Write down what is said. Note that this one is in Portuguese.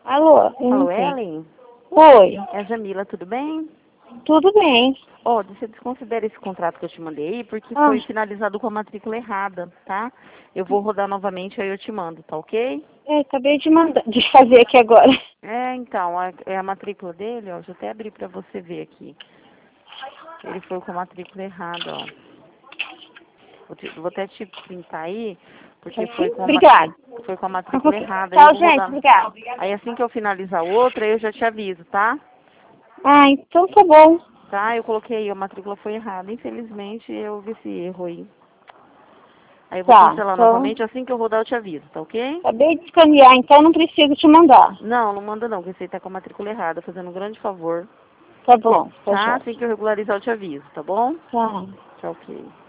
Alô? Alô, Ellen? Oi, É a Jamila, tudo bem? tudo bem. Ó, você desconsidera esse contrato que eu te mandei aí, porque Ah. foi finalizado com a matrícula errada, tá? Eu vou rodar novamente, aí eu te mando, tá ok? Acabei de mandar, de fazer aqui agora. É, então, é a matrícula dele, ó, deixa eu até abrir pra você ver aqui. Ele foi com a matrícula errada, ó. Vou até te printar aí, porque Assim? Obrigada. foi com a matrícula errada. Aí eu Tchau, vou gente. rodar. Obrigada. Aí assim que eu finalizar outra, eu já te aviso, tá? Ah, então tá bom. Tá, eu coloquei aí, a matrícula foi errada. Infelizmente, eu vi esse erro aí. Aí eu vou Tá, cancelar então... novamente, assim que eu rodar eu te aviso, tá ok? Acabei de escanear, então não preciso te mandar. Não, não manda não, porque você tá com a matrícula errada, fazendo um grande favor. Tá bom, tá Tá? jóia. Assim que eu regularizar eu te aviso, tá bom? Tá. Tá ok.